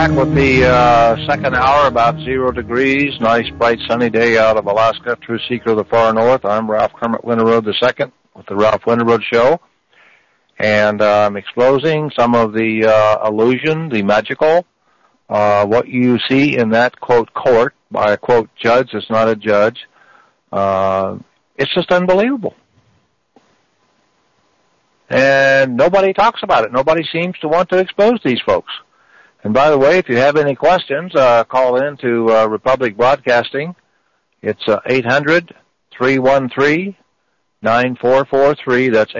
back with the second hour, about 0 degrees. Nice, bright, sunny day out of Alaska. True seeker of the far north. I'm Ralph Kermit Winterroad II with the Ralph Winterroad Show. And I'm exposing some of the illusion, the magical, what you see in that, quote, court by a, quote, judge. It's not a judge. It's just unbelievable. And nobody talks about it. Nobody seems to want to expose these folks. And by the way, if you have any questions, call in to Republic Broadcasting. It's 800-313-9443. That's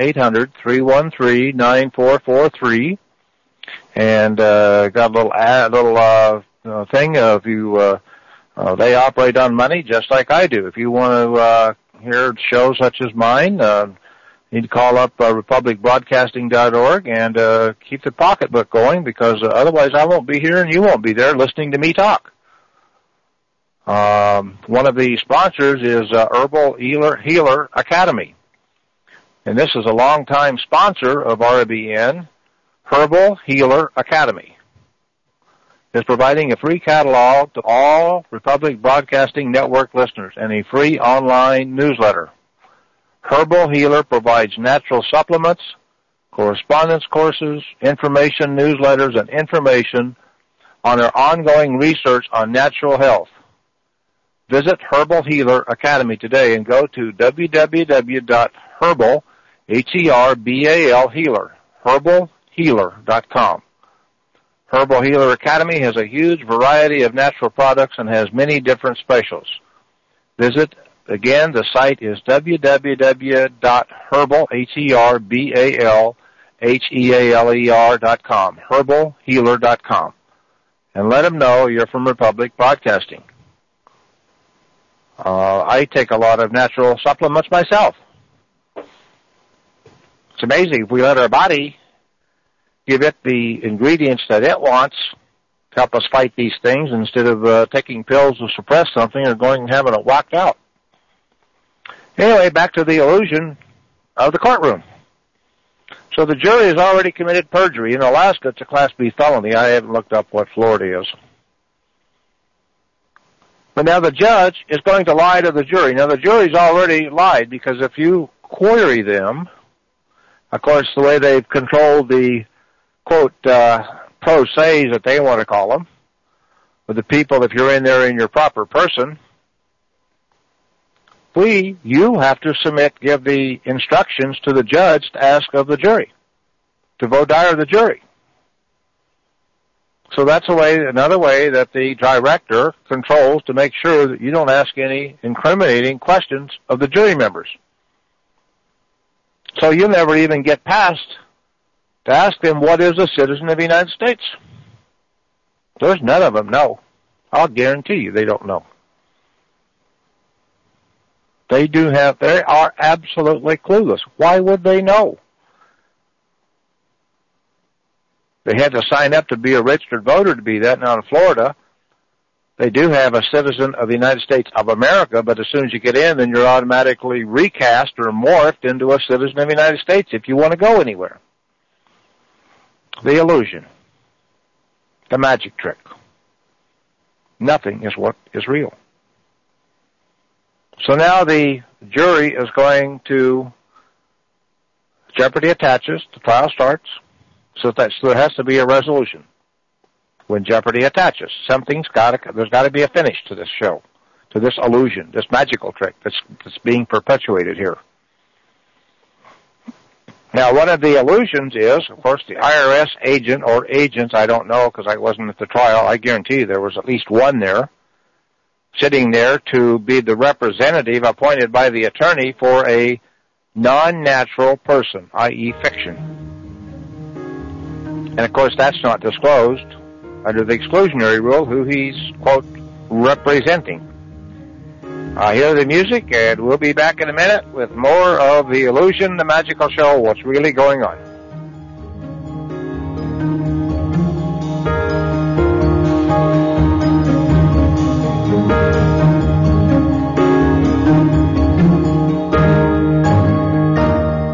800-313-9443. And got a little thing. If you they operate on money just like I do. If you want to hear shows such as mine, you need to call up republicbroadcasting.org and keep the pocketbook going, because otherwise I won't be here and you won't be there listening to me talk. One of the sponsors is Herbal Healer Academy. And this is a longtime sponsor of RBN. Herbal Healer Academy is providing a free catalog to all Republic Broadcasting Network listeners and a free online newsletter. Herbal Healer provides natural supplements, correspondence courses, information newsletters, and information on their ongoing research on natural health. Visit Herbal Healer Academy today and go to www.herbal, H-E-R-B-A-L, healer, herbalhealer.com. Herbal Healer Academy has a huge variety of natural products and has many different specials. Visit again, the site is www.herbal, herbalhealer.com, herbalhealer.com, and let them know you're from Republic Broadcasting. I take a lot of natural supplements myself. It's amazing if we let our body give it the ingredients that it wants to help us fight these things instead of taking pills to suppress something or going and having it whacked out. Anyway, back to the illusion of the courtroom. So the jury has already committed perjury. In Alaska, it's a Class B felony. I haven't looked up what Florida is. But now the judge is going to lie to the jury. Now, the jury's already lied, because if you query them, of course, the way they've controlled the, quote, pro se's that they want to call them, with the people, if you're in there in your proper person, you have to give the instructions to the judge to ask of the jury, to voir dire the jury. So that's another way that the director controls to make sure that you don't ask any incriminating questions of the jury members. So you'll never even get past to ask them, what is a citizen of the United States? There's none of them know. I'll guarantee you they don't know. They are absolutely clueless. Why would they know? They had to sign up to be a registered voter to be that. Now in Florida, they do have a citizen of the United States of America, but as soon as you get in, then you're automatically recast or morphed into a citizen of the United States if you want to go anywhere. The illusion. The magic trick. Nothing is what is real. So now the jury is going to, jeopardy attaches, the trial starts, so there has to be a resolution. When jeopardy attaches, there's got to be a finish to this show, to this illusion, this magical trick that's being perpetuated here. Now, one of the illusions is, of course, the IRS agent or agents, I don't know because I wasn't at the trial, I guarantee you there was at least one there, sitting there to be the representative appointed by the attorney for a non-natural person, i.e. fiction. And, of course, that's not disclosed under the exclusionary rule who he's, quote, representing. Hear the music, and we'll be back in a minute with more of the illusion, the magical show, what's really going on.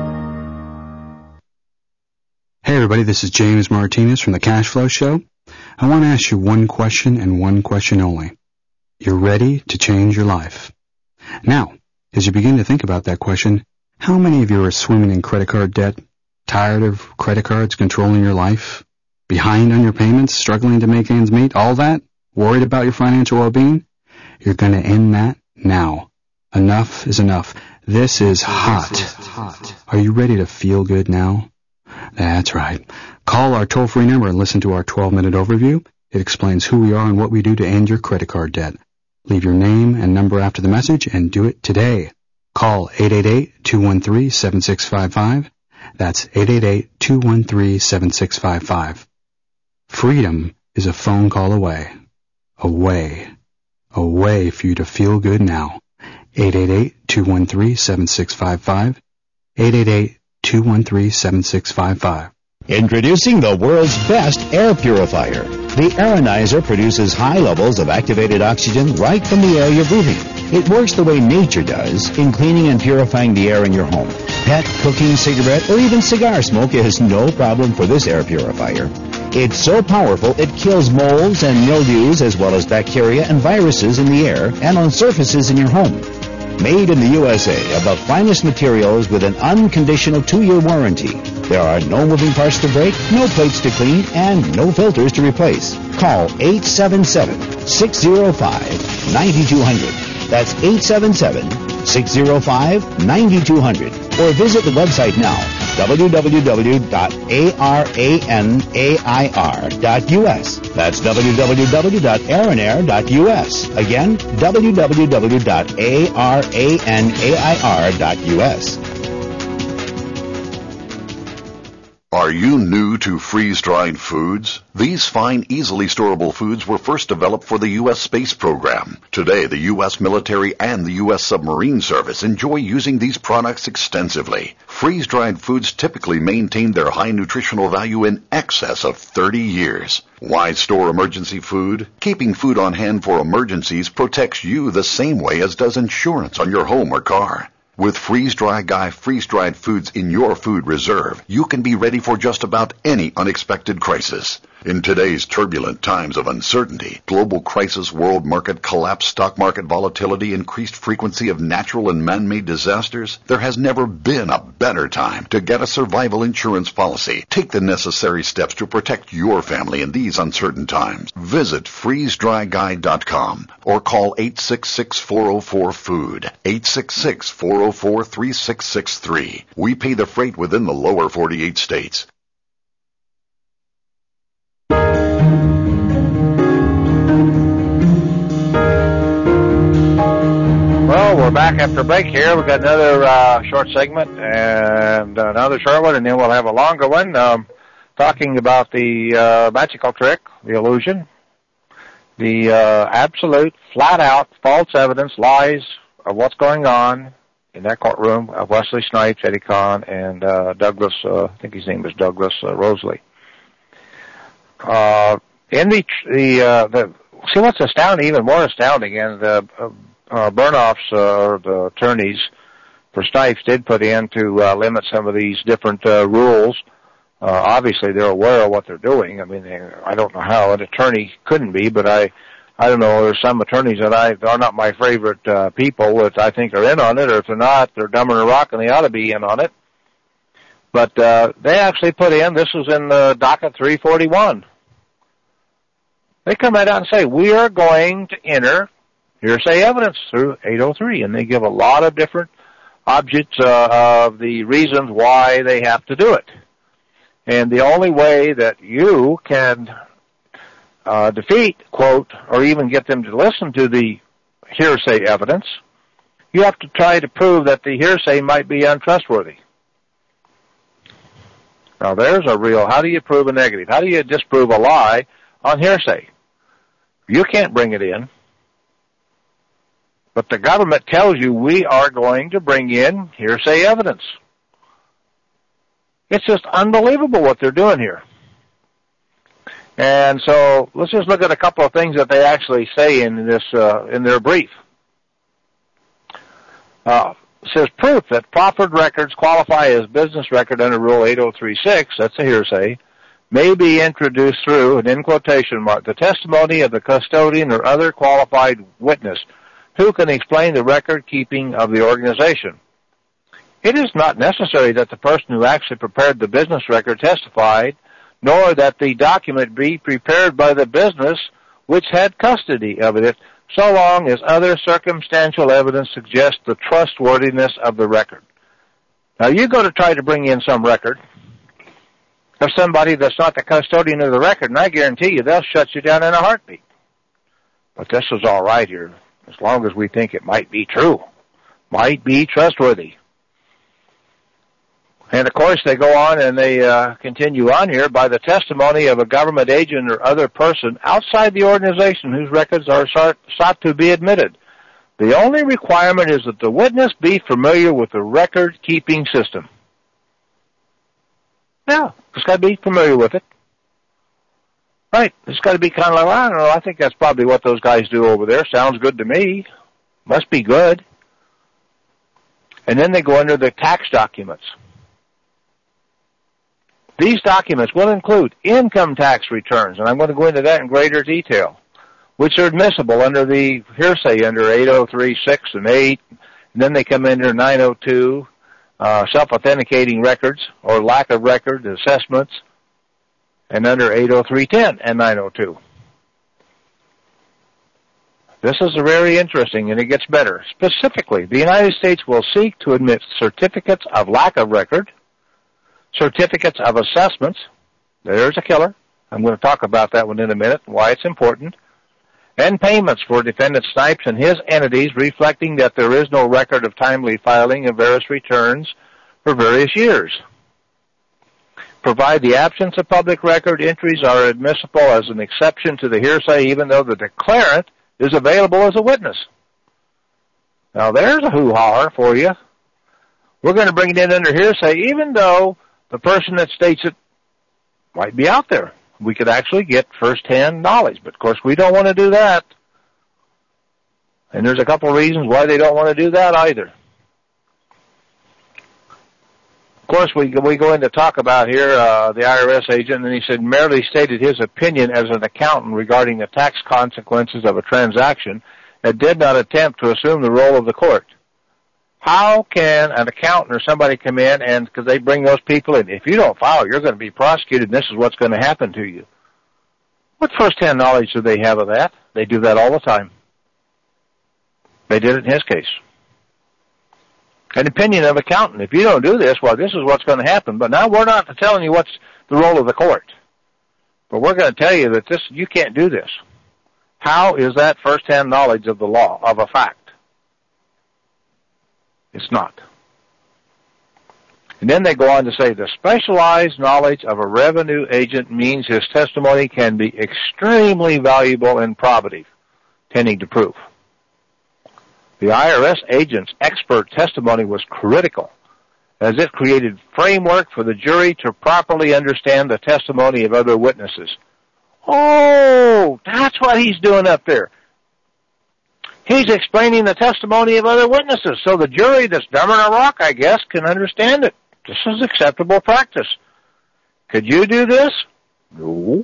Hey everybody, this is James Martinez from the Cash Flow Show. I want to ask you one question and one question only. You're ready to change your life. Now, as you begin to think about that question, how many of you are swimming in credit card debt, tired of credit cards controlling your life, behind on your payments, struggling to make ends meet, all that, worried about your financial well-being? You're going to end that now. Enough is enough. This is hot. Are you ready to feel good now? That's right. Call our toll-free number and listen to our 12-minute overview. It explains who we are and what we do to end your credit card debt. Leave your name and number after the message and do it today. Call 888-213-7655. That's 888-213-7655. Freedom is a phone call away. Away for you to feel good now. 888-213-7655. 888-213-7655. Introducing the world's best air purifier. The Aeronizer produces high levels of activated oxygen right from the air you're breathing. It works the way nature does in cleaning and purifying the air in your home. Pet, cooking, cigarette, or even cigar smoke is no problem for this air purifier. It's so powerful it kills molds and mildews as well as bacteria and viruses in the air and on surfaces in your home. Made in the USA of the finest materials with an unconditional 2-year warranty. There are no moving parts to break, no plates to clean, and no filters to replace. Call 877-605-9200. That's 877-605-9200. Or visit the website now, www.aranair.us. That's www.aranair.us. Again, www.aranair.us. Are you new to freeze-dried foods? These fine, easily storable foods were first developed for the U.S. space program. Today, the U.S. military and the U.S. submarine service enjoy using these products extensively. Freeze-dried foods typically maintain their high nutritional value in excess of 30 years. Why store emergency food? Keeping food on hand for emergencies protects you the same way as does insurance on your home or car. With Freeze-Dry Guy freeze-dried foods in your food reserve, you can be ready for just about any unexpected crisis. In today's turbulent times of uncertainty, global crisis, world market collapse, stock market volatility, increased frequency of natural and man-made disasters, there has never been a better time to get a survival insurance policy. Take the necessary steps to protect your family in these uncertain times. Visit freezedryguy.com or call 866-404-FOOD, 866-404-3663. We pay the freight within the lower 48 states. Well, we're back after break here. We've got another short segment and another short one, and then we'll have a longer one talking about the magical trick, the illusion, the absolute, flat-out, false evidence, lies of what's going on in that courtroom of Wesley Snipes, Eddie Kahn, and Douglas, I think his name was Douglas Rosley. See what's astounding, even more astounding, and Burnoff's, the attorneys for Snipes, did put in to limit some of these different rules. Obviously, they're aware of what they're doing. I mean, I don't know how an attorney couldn't be, but I don't know. There's some attorneys that are not my favorite people that I think are in on it, or if they're not, they're dumber than a rock, and they ought to be in on it. But they actually put in, this was in the docket 341. They come right out and say, we are going to enter hearsay evidence through 803, and they give a lot of different objects of the reasons why they have to do it. And the only way that you can defeat, quote, or even get them to listen to the hearsay evidence, you have to try to prove that the hearsay might be untrustworthy. Now there's a real, how do you prove a negative? How do you disprove a lie on hearsay? You can't bring it in. But the government tells you we are going to bring in hearsay evidence. It's just unbelievable what they're doing here. And so let's just look at a couple of things that they actually say in this in their brief. It says proof that proffered records qualify as business record under Rule 8036, that's a hearsay, may be introduced through, and in quotation mark, the testimony of the custodian or other qualified witness who can explain the record keeping of the organization. It is not necessary that the person who actually prepared the business record testified, nor that the document be prepared by the business which had custody of it, so long as other circumstantial evidence suggests the trustworthiness of the record. Now, you go to try to bring in some record of somebody that's not the custodian of the record, and I guarantee you they'll shut you down in a heartbeat. But this is all right here, as long as we think it might be true, might be trustworthy. And, of course, they go on and they continue on here by the testimony of a government agent or other person outside the organization whose records are sought to be admitted. The only requirement is that the witness be familiar with the record-keeping system. Yeah, just got to be familiar with it. Right, it's got to be kind of like, I don't know, I think that's probably what those guys do over there. Sounds good to me. Must be good. And then they go under the tax documents. These documents will include income tax returns, and I'm going to go into that in greater detail, which are admissible under the hearsay under 803.6 and 8, and then they come under 902, self-authenticating records or lack of record assessments, and under 803.10 and 902. This is very interesting, and it gets better. Specifically, the United States will seek to admit certificates of lack of record, certificates of assessments. There's a killer. I'm going to talk about that one in a minute, why it's important. And payments for defendant Snipes and his entities, reflecting that there is no record of timely filing of various returns for various years. Provide the absence of public record entries are admissible as an exception to the hearsay, even though the declarant is available as a witness. Now, there's a hoo-ha for you. We're going to bring it in under hearsay, even though the person that states it might be out there. We could actually get first-hand knowledge, but of course we don't want to do that. And there's a couple of reasons why they don't want to do that either. Of course, we go in to talk about here the IRS agent, and he said merely stated his opinion as an accountant regarding the tax consequences of a transaction and did not attempt to assume the role of the court. How can an accountant or somebody come in and, because they bring those people in, if you don't file, you're going to be prosecuted and this is what's going to happen to you? What first-hand knowledge do they have of that? They do that all the time. They did it in his case. An opinion of accountant. If you don't do this, well, this is what's going to happen. But now we're not telling you what's the role of the court. But we're going to tell you that you can't do this. How is that first-hand knowledge of the law, of a fact? It's not. And then they go on to say the specialized knowledge of a revenue agent means his testimony can be extremely valuable and probative, tending to prove. The IRS agent's expert testimony was critical, as it created framework for the jury to properly understand the testimony of other witnesses. Oh, that's what he's doing up there. He's explaining the testimony of other witnesses, so the jury that's dumb in a rock, I guess, can understand it. This is acceptable practice. Could you do this? No.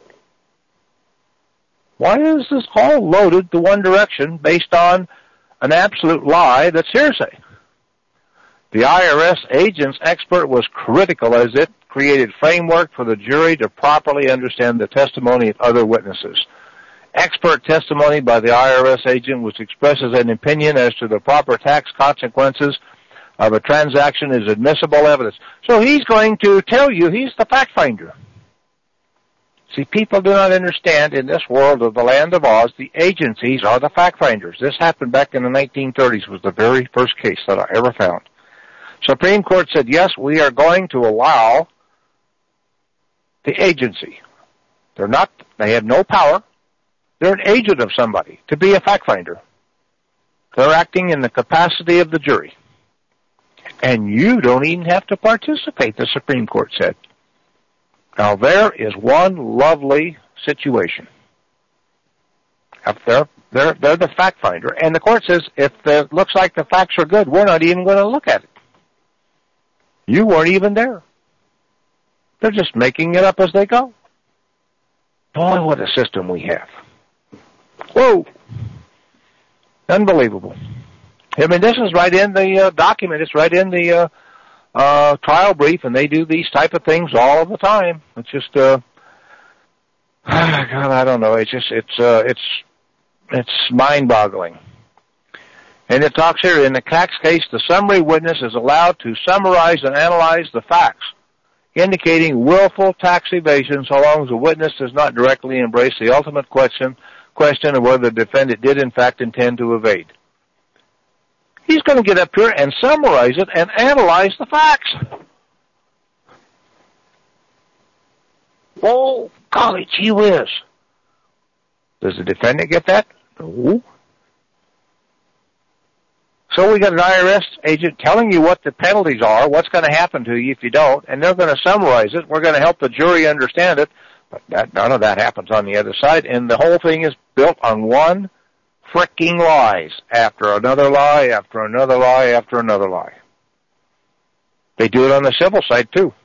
Why is this all loaded to one direction based on an absolute lie that's hearsay? The IRS agent's expert was critical as it created framework for the jury to properly understand the testimony of other witnesses. Expert testimony by the IRS agent which expresses an opinion as to the proper tax consequences of a transaction is admissible evidence. So he's going to tell you he's the fact finder. See, people do not understand in this world of the land of Oz, the agencies are the fact finders. This happened back in the 1930s, was the very first case that I ever found. Supreme Court said, yes, we are going to allow the agency. They have no power. They're an agent of somebody to be a fact finder. They're acting in the capacity of the jury. And you don't even have to participate, the Supreme Court said. Now, there is one lovely situation. They're the fact finder. And the court says, if it looks like the facts are good, we're not even going to look at it. You weren't even there. They're just making it up as they go. Boy, what a system we have. Whoa. Unbelievable. I mean, this is right in the document. It's right in the trial brief, and they do these type of things all the time. It's just, God, I don't know. It's just, it's mind-boggling. And it talks here, in the tax case, the summary witness is allowed to summarize and analyze the facts, indicating willful tax evasion so long as the witness does not directly embrace the ultimate question of whether the defendant did in fact intend to evade. He's going to get up here and summarize it and analyze the facts. Whoa, golly gee whiz. Does the defendant get that? No. So we got an IRS agent telling you what the penalties are, what's going to happen to you if you don't, and they're going to summarize it. We're going to help the jury understand it, but none of that happens on the other side, and the whole thing is built on one fricking lies after another lie, after another lie, after another lie. They do it on the civil side, too.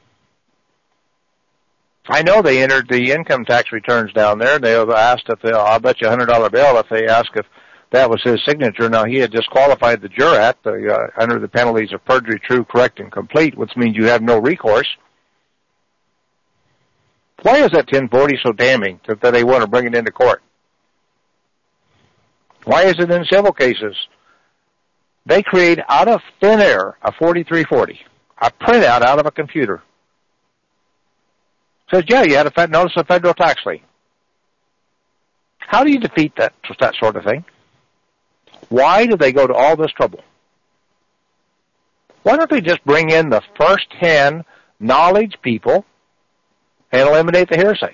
I know they entered the income tax returns down there. They asked if I'll bet you $100 bill if they ask if that was his signature. Now, he had disqualified the jurat under the penalties of perjury, true, correct, and complete, which means you have no recourse. Why is that 1040 so damning that they want to bring it into court? Why is it in civil cases? They create out of thin air a 4340, a printout out of a computer. Says, yeah, you had a notice of federal tax lien. How do you defeat that sort of thing? Why do they go to all this trouble? Why don't they just bring in the first-hand knowledge people and eliminate the hearsay?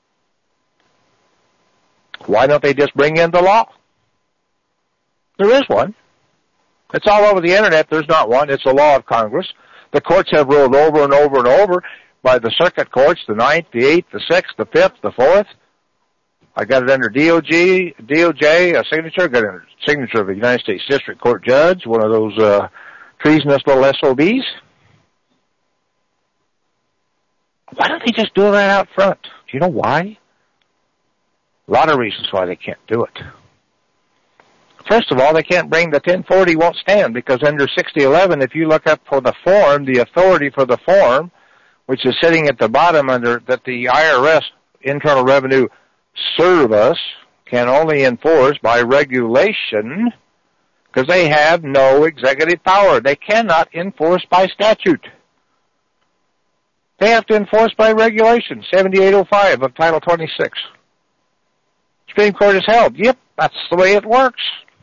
Why don't they just bring in the law? There is one. It's all over the Internet. There's not one. It's the law of Congress. The courts have ruled over and over and over by the circuit courts, the 9th, the 8th, the 6th, the 5th, the 4th. I got it under DOJ, a signature. I got it under signature of a United States District Court judge, one of those treasonous little SOBs. Why don't they just do it right out front? Do you know why? A lot of reasons why they can't do it. First of all, they can't bring the 1040 won't stand because under 6011, if you look up for the form, the authority for the form, which is sitting at the bottom under that the IRS, Internal Revenue Service, can only enforce by regulation because they have no executive power. They cannot enforce by statute. They have to enforce by regulation, 7805 of Title 26. Supreme Court has held, yep, that's the way it works.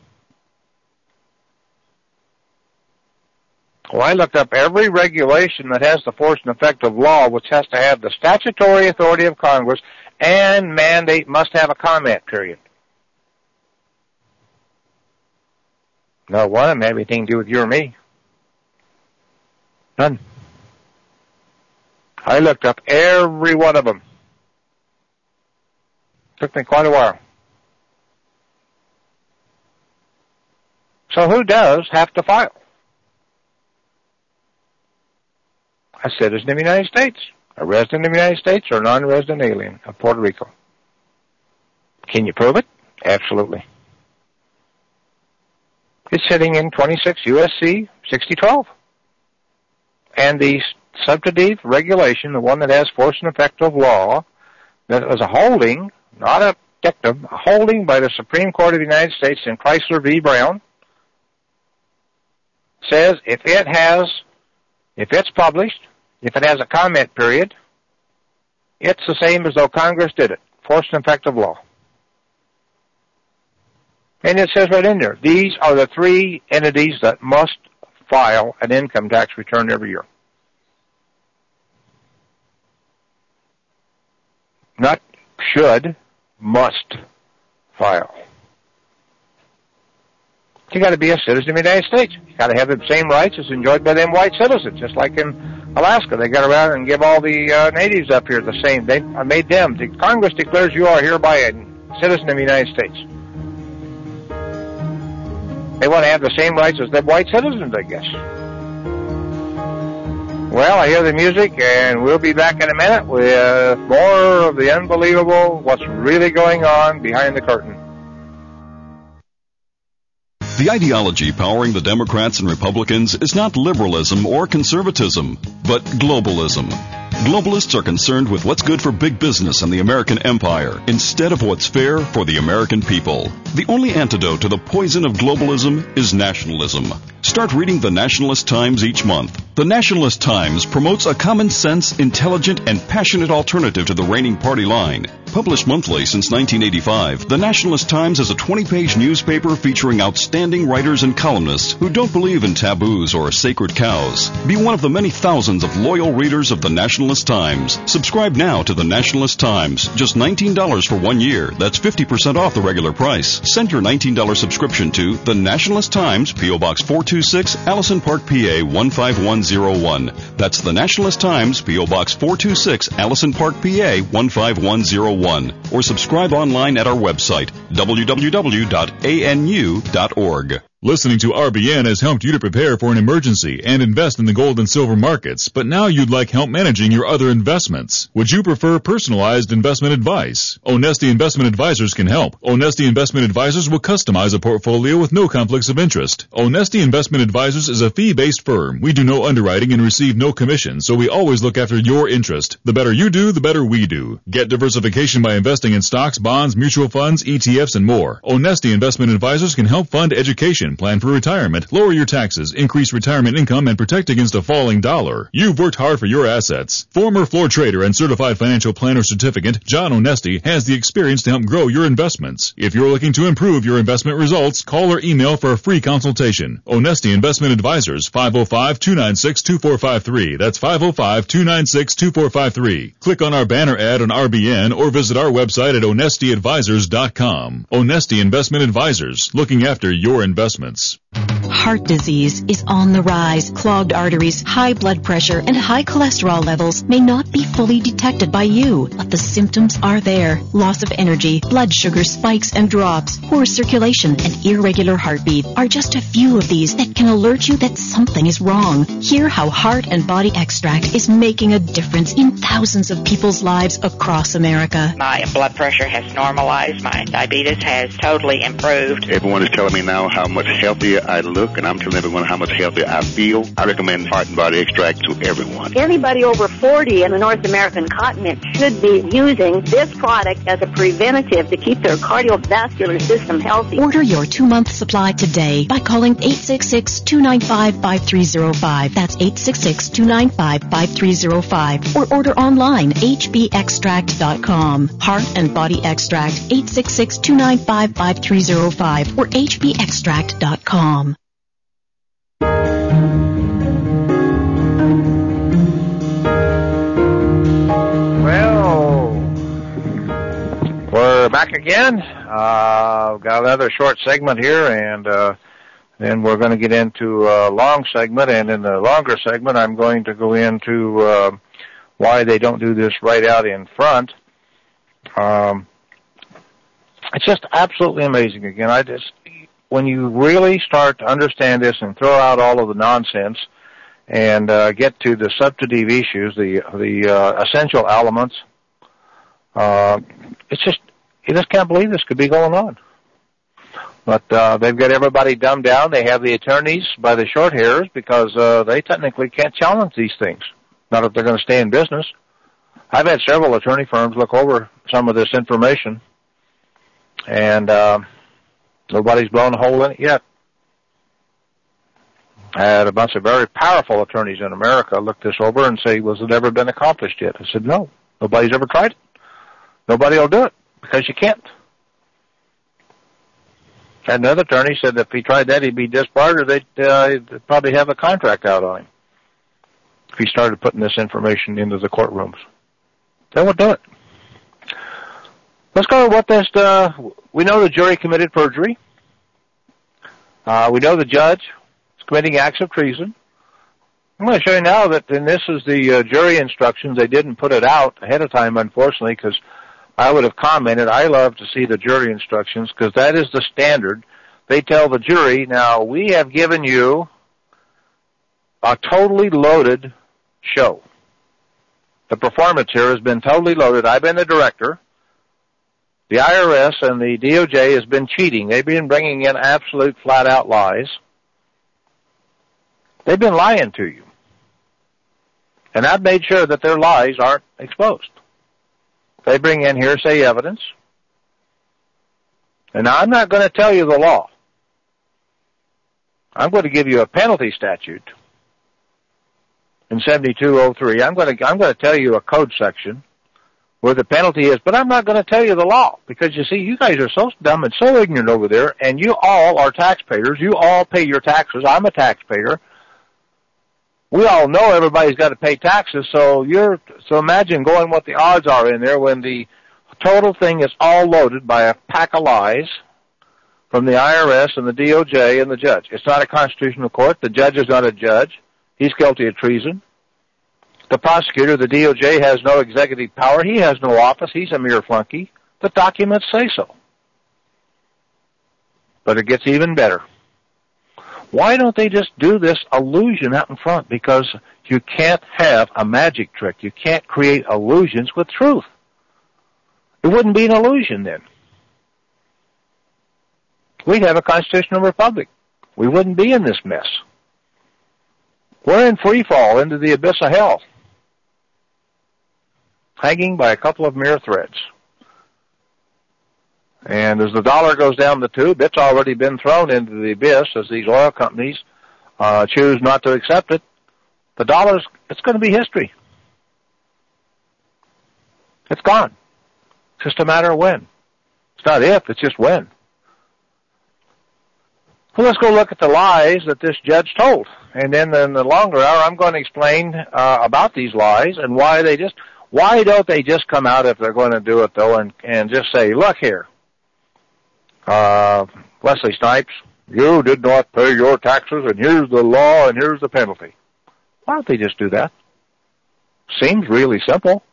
Well, I looked up every regulation that has the force and effect of law, which has to have the statutory authority of Congress and mandate must have a comment period. No one of them have anything to do with you or me. None. I looked up every one of them. Took me quite a while. So who does have to file? A citizen of the United States, a resident of the United States, or a non-resident alien of Puerto Rico. Can you prove it? Absolutely. It's sitting in 26 U.S.C. 6012. And the substantive regulation, the one that has force and effect of law, that was a holding, not a dictum, a holding by the Supreme Court of the United States in Chrysler v. Brown, says if it's published, if it has a comment period, it's the same as though Congress did it. Force and effect of law. And it says right in there, these are the three entities that must file an income tax return every year. Not should, must file. You got to be a citizen of the United States. You got to have the same rights as enjoyed by them white citizens, just like in Alaska. They got around and give all the natives up here the same. They made them. Congress declares you are hereby a citizen of the United States. They want to have the same rights as the white citizens, I guess. Well, I hear the music, and we'll be back in a minute with more of the unbelievable, what's really going on behind the curtain. The ideology powering the Democrats and Republicans is not liberalism or conservatism, but globalism. Globalists are concerned with what's good for big business and the American empire instead of what's fair for the American people. The only antidote to the poison of globalism is nationalism. Start reading the Nationalist Times each month. The Nationalist Times promotes a common sense, intelligent, and passionate alternative to the reigning party line. Published monthly since 1985, the Nationalist Times is a 20-page newspaper featuring outstanding writers and columnists who don't believe in taboos or sacred cows. Be one of the many thousands of loyal readers of the Nationalist Times. Subscribe now to the Nationalist Times. Just $19 for 1 year. That's 50% off the regular price. Send your $19 subscription to the Nationalist Times, P.O. Box 426, Allison Park, PA 15101. That's the Nationalist Times, P.O. Box 426, Allison Park, PA 15101. Or subscribe online at our website, www.anu.org. Listening to RBN has helped you to prepare for an emergency and invest in the gold and silver markets, but now you'd like help managing your other investments. Would you prefer personalized investment advice? Onesti Investment Advisors can help. Onesti Investment Advisors will customize a portfolio with no conflicts of interest. Onesti Investment Advisors is a fee-based firm. We do no underwriting and receive no commission, so we always look after your interest. The better you do, the better we do. Get diversification by investing in stocks, bonds, mutual funds, ETFs, and more. Onesti Investment Advisors can help fund education, plan for retirement, lower your taxes, increase retirement income, and protect against a falling dollar. You've worked hard for your assets. Former floor trader and certified financial planner certificate, John Onesti, has the experience to help grow your investments. If you're looking to improve your investment results, call or email for a free consultation. Onesti Investment Advisors, 505-296-2453. That's 505-296-2453. Click on our banner ad on RBN or visit our website at onestiadvisors.com. Onesti Investment Advisors, looking after your investments. Heart disease is on the rise. Clogged arteries, high blood pressure, and high cholesterol levels may not be fully detected by you, but the symptoms are there. Loss of energy, blood sugar spikes and drops, poor circulation, and irregular heartbeat are just a few of these that can alert you that something is wrong. Hear how Heart and Body Extract is making a difference in thousands of people's lives across America. My blood pressure has normalized. My diabetes has totally improved. Everyone is telling me now how much healthier I look, and I'm telling everyone how much healthier I feel. I recommend Heart and Body Extract to everyone. Anybody over 40 in the North American continent should be using this product as a preventative to keep their cardiovascular system healthy. Order your 2-month supply today by calling 866-295-5305. That's 866-295-5305. Or order online, hbextract.com. Heart and Body Extract, 866-295-5305 or hbextract.com. Well, we're back again. Got another short segment here, and then we're going to get into a long segment. And in the longer segment, I'm going to go into why they don't do this right out in front. It's just absolutely amazing. Again, when you really start to understand this and throw out all of the nonsense and get to the substantive issues, the essential elements, you just can't believe this could be going on. But they've got everybody dumbed down. They have the attorneys by the short hairs because they technically can't challenge these things, not if they're going to stay in business. I've had several attorney firms look over some of this information, and nobody's blown a hole in it yet. I had a bunch of very powerful attorneys in America look this over and say, was it ever been accomplished yet? I said, no. Nobody's ever tried it. Nobody will do it because you can't. And another attorney said that if he tried that, he'd be disbarred, or they'd probably have a contract out on him if he started putting this information into the courtrooms. They won't do it. Let's go to what this, we know the jury committed perjury. We know the judge is committing acts of treason. I'm going to show you now that, and this is the jury instructions. They didn't put it out ahead of time, unfortunately, because I would have commented. I love to see the jury instructions because that is the standard. They tell the jury, now, we have given you a totally loaded show. The performance here has been totally loaded. I've been the director. The IRS and the DOJ has been cheating. They've been bringing in absolute flat-out lies. They've been lying to you. And I've made sure that their lies aren't exposed. They bring in hearsay evidence. And now I'm not going to tell you the law. I'm going to give you a penalty statute in 7203. I'm going to tell you a code section where the penalty is, but I'm not going to tell you the law because, you see, you guys are so dumb and so ignorant over there, and you all are taxpayers. You all pay your taxes. I'm a taxpayer. We all know everybody's got to pay taxes, so imagine going what the odds are in there when the total thing is all loaded by a pack of lies from the IRS and the DOJ and the judge. It's not a constitutional court. The judge is not a judge. He's guilty of treason. The prosecutor, the DOJ, has no executive power. He has no office. He's a mere flunky. The documents say so. But it gets even better. Why don't they just do this illusion out in front? Because you can't have a magic trick. You can't create illusions with truth. It wouldn't be an illusion then. We'd have a constitutional republic. We wouldn't be in this mess. We're in free fall into the abyss of hell, hanging by a couple of mere threads. And as the dollar goes down the tube, it's already been thrown into the abyss as these oil companies choose not to accept it. The dollar's, it's going to be history. It's gone. It's just a matter of when. It's not if, it's just when. Well, let's go look at the lies that this judge told. And then in the longer hour, I'm going to explain about these lies and why don't they just come out if they're going to do it, though, and just say, look here, Wesley Snipes, you did not pay your taxes, and here's the law, and here's the penalty. Why don't they just do that? Seems really simple.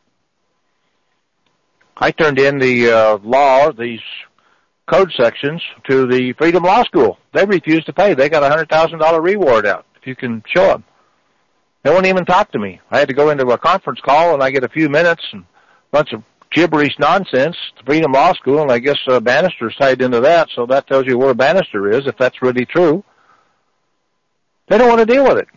I turned in the law, these code sections, to the Freedom Law School. They refused to pay. They got a $100,000 reward out, if you can show them. They won't even talk to me. I had to go into a conference call, and I get a few minutes and a bunch of gibberish nonsense, the Freedom Law School, and I guess Bannister's tied into that, so that tells you where Bannister is, if that's really true. They don't want to deal with it.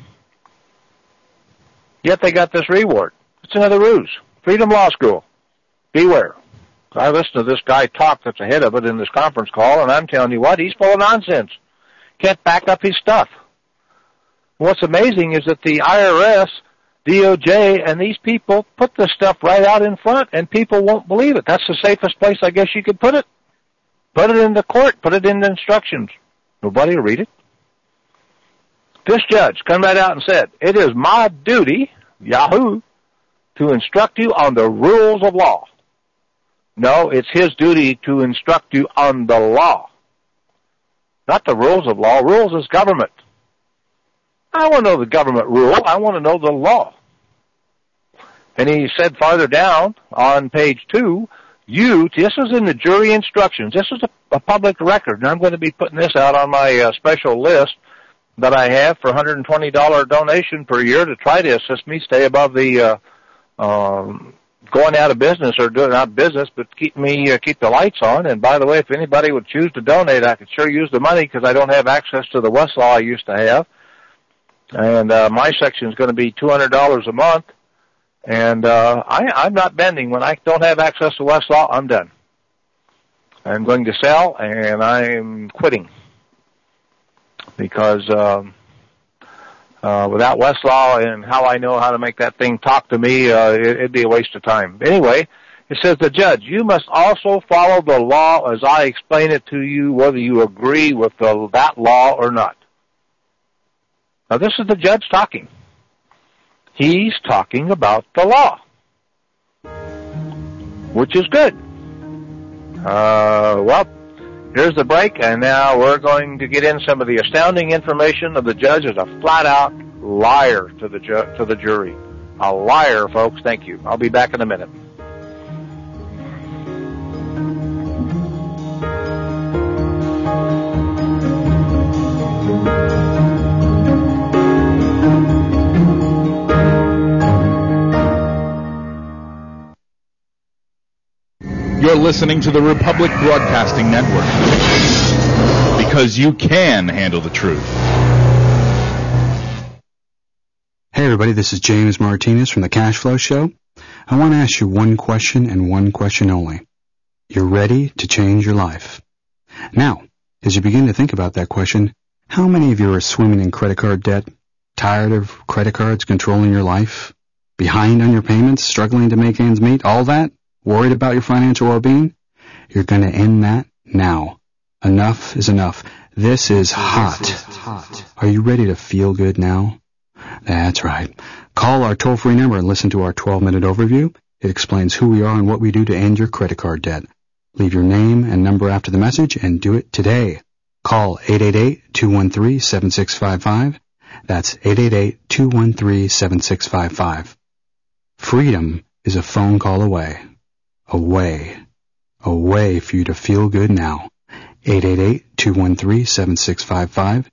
Yet they got this reward. It's another ruse. Freedom Law School. Beware. I listened to this guy talk that's ahead of it in this conference call, and I'm telling you what, he's full of nonsense. Can't back up his stuff. What's amazing is that the IRS, DOJ, and these people put this stuff right out in front, and people won't believe it. That's the safest place I guess you could put it. Put it in the court. Put it in the instructions. Nobody will read it. This judge come right out and said, it is my duty, Yahoo, to instruct you on the rules of law. No, it's his duty to instruct you on the law. Not the rules of law. Rules is government. I want to know the government rule. I want to know the law. And he said farther down on page 2, this is in the jury instructions. This is a public record, and I'm going to be putting this out on my special list that I have for $120 donation per year to try to assist me stay above the going out of business, or doing not business, but keep the lights on. And by the way, if anybody would choose to donate, I could sure use the money because I don't have access to the Westlaw I used to have. And my section is going to be $200 a month. And I'm not bending. When I don't have access to Westlaw, I'm done. I'm going to sell, and I'm quitting. Because without Westlaw and how I know how to make that thing talk to me, it'd be a waste of time. Anyway, it says, the judge, you must also follow the law as I explain it to you, whether you agree with that law or not. Now, this is the judge talking. He's talking about the law, which is good. Well, here's the break, and now we're going to get in some of the astounding information of the judge as a flat-out liar to the jury. A liar, folks. Thank you. I'll be back in a minute. You're listening to the Republic Broadcasting Network, because you can handle the truth. Hey everybody, this is James Martinez from the Cash Flow Show. I want to ask you one question and one question only. You're ready to change your life. Now, as you begin to think about that question, how many of you are swimming in credit card debt, tired of credit cards controlling your life, behind on your payments, struggling to make ends meet, all that, worried about your financial well-being? You're going to end that now. Enough is enough. This is hot. Are you ready to feel good now? That's right. Call our toll-free number and listen to our 12-minute overview. It explains who we are and what we do to end your credit card debt. Leave your name and number after the message and do it today. Call 888-213-7655. That's 888-213-7655. Freedom is a phone call away. Away for you to feel good now. 888-213-7655.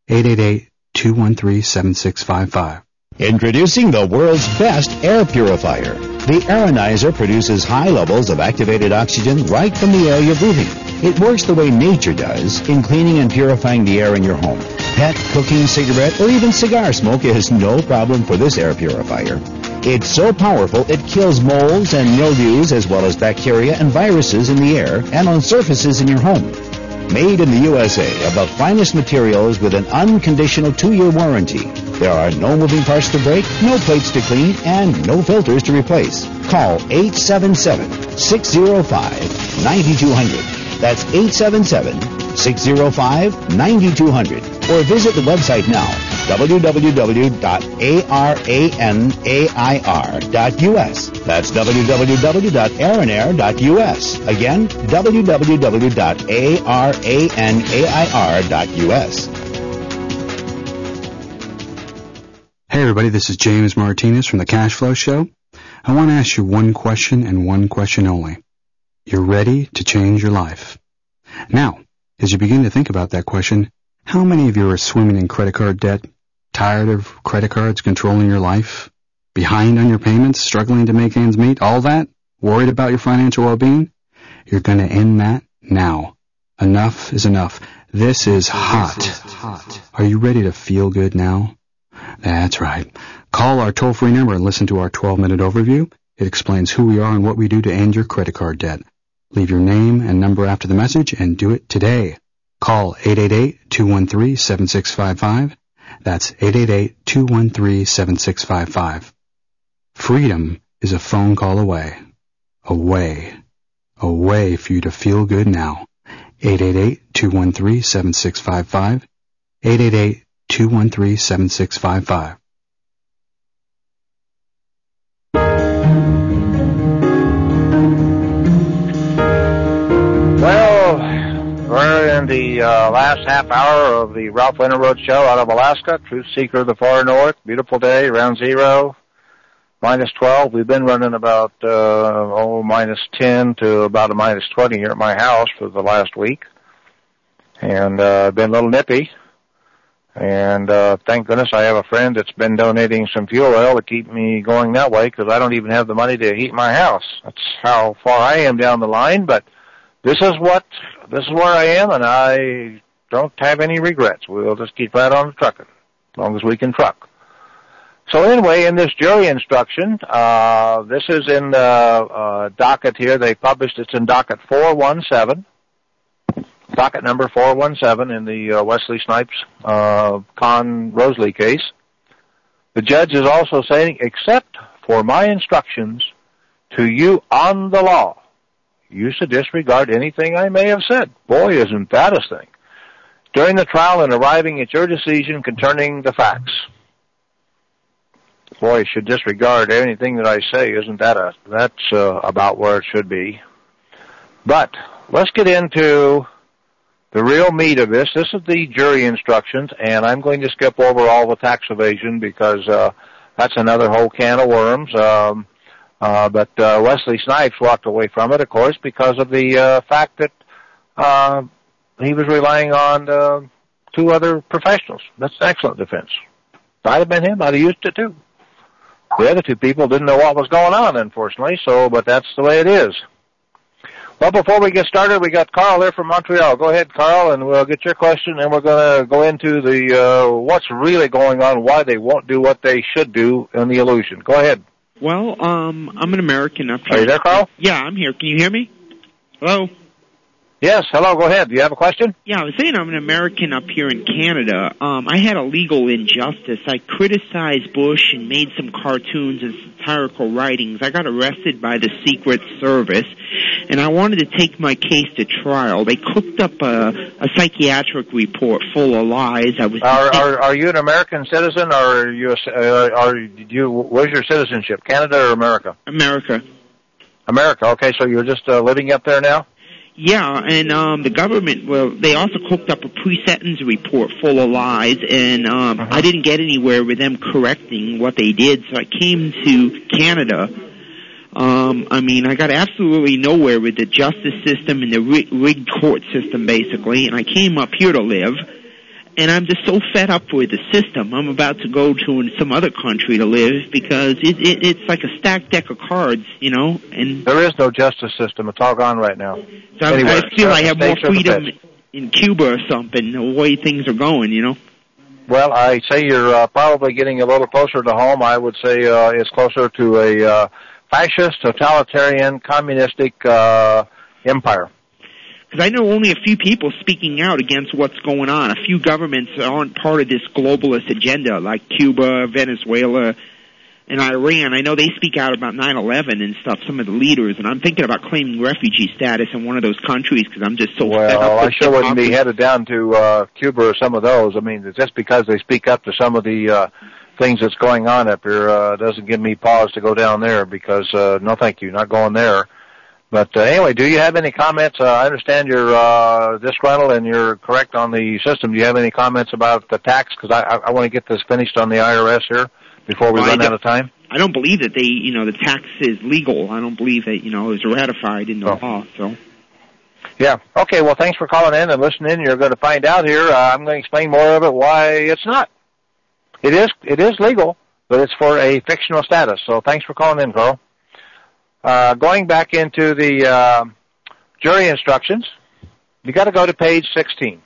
888-213-7655. Introducing the world's best air purifier. The Aeronizer produces high levels of activated oxygen right from the air you're breathing. It works the way nature does in cleaning and purifying the air in your home. Pet, cooking, cigarette, or even cigar smoke is no problem for this air purifier. It's so powerful it kills molds and mildews as well as bacteria and viruses in the air and on surfaces in your home. Made in the USA of the finest materials with an unconditional 2-year warranty. There are no moving parts to break, no plates to clean, and no filters to replace. Call 877-605-9200. That's 877-605-9200. Or visit the website now, www.aranair.us. That's www.aranair.us. Again, www.aranair.us. Hey everybody, this is James Martinez from the Cash Flow Show. I want to ask you one question and one question only. You're ready to change your life. Now, as you begin to think about that question, how many of you are swimming in credit card debt, tired of credit cards controlling your life, behind on your payments, struggling to make ends meet, all that, worried about your financial well-being? You're going to end that now. Enough is enough. This is hot. Are you ready to feel good now? That's right. Call our toll-free number and listen to our 12-minute overview. It explains who we are and what we do to end your credit card debt. Leave your name and number after the message and do it today. Call 888-213-7655. That's 888-213-7655. Freedom is a phone call away. Away for you to feel good now. 888-213-7655. 888-213-7655. Well, we're in the last half hour of the Ralph Winterroad Show out of Alaska. Truth Seeker of the Far North. Beautiful day, around zero, minus 12. We've been running about minus 10 to about a minus 20 here at my house for the last week. And been a little nippy. And thank goodness I have a friend that's been donating some fuel oil to keep me going that way, because I don't even have the money to heat my house. That's how far I am down the line, but this is where I am, and I don't have any regrets. We'll just keep right on trucking, as long as we can truck. So anyway, in this jury instruction, this is in the docket here. They published it's in docket 417. Docket number 417 in the Wesley Snipes Con Rosalie case. The judge is also saying, except for my instructions to you on the law, you should disregard anything I may have said. Boy, isn't that a thing. During the trial and arriving at your decision concerning the facts. Boy, you should disregard anything that I say. Isn't that that's about where it should be. But let's get into the real meat of this. This is the jury instructions, and I'm going to skip over all the tax evasion because that's another whole can of worms. But Wesley Snipes walked away from it, of course, because of the fact that he was relying on two other professionals. That's an excellent defense. If I'd have been him, I'd have used it too. The other two people didn't know what was going on, unfortunately, but that's the way it is. Well, before we get started, we got Carl there from Montreal. Go ahead, Carl, and we'll get your question, and we're going to go into the what's really going on, why they won't do what they should do in the illusion. Go ahead. Well, I'm an American up here. Are you there, Carl? Yeah, I'm here. Can you hear me? Hello? Yes, hello, go ahead. Do you have a question? Yeah, I was saying I'm an American up here in Canada. I had a legal injustice. I criticized Bush and made some cartoons and satirical writings. I got arrested by the Secret Service, and I wanted to take my case to trial. They cooked up a psychiatric report full of lies. Are you an American citizen, or where's your citizenship, Canada or America? America. America, okay, so you're just living up there now? Yeah, and the government, well, they also cooked up a pre-sentence report full of lies, and I didn't get anywhere with them correcting what they did, so I came to Canada. I got absolutely nowhere with the justice system and the rigged court system, basically, and I came up here to live, and I'm just so fed up with the system. I'm about to go to some other country to live because it's like a stacked deck of cards, you know. And there is no justice system. It's all gone right now. So I feel I have more freedom in Cuba or something, the way things are going, you know. Well, I say you're probably getting a little closer to home. I would say it's closer to a fascist, totalitarian, communistic empire. Because I know only a few people speaking out against what's going on. A few governments aren't part of this globalist agenda, like Cuba, Venezuela, and Iran. I know they speak out about 9/11 and stuff, some of the leaders, and I'm thinking about claiming refugee status in one of those countries because I'm just so fed up. Well, I sure wouldn't be headed down to Cuba or some of those. I mean, just because they speak up to some of the things that's going on up here doesn't give me pause to go down there because, no thank you, not going there. But anyway, do you have any comments? I understand you're disgruntled and you're correct on the system. Do you have any comments about the tax? Because I want to get this finished on the IRS here before we run out of time. I don't believe that the tax is legal. I don't believe that, it was ratified in the law. So. Yeah. Okay. Well, thanks for calling in and listening. You're going to find out here. I'm going to explain more of it why it's not. It is legal, but it's for a fictional status. So thanks for calling in, Carl. Going back into the jury instructions, you got to go to page 16.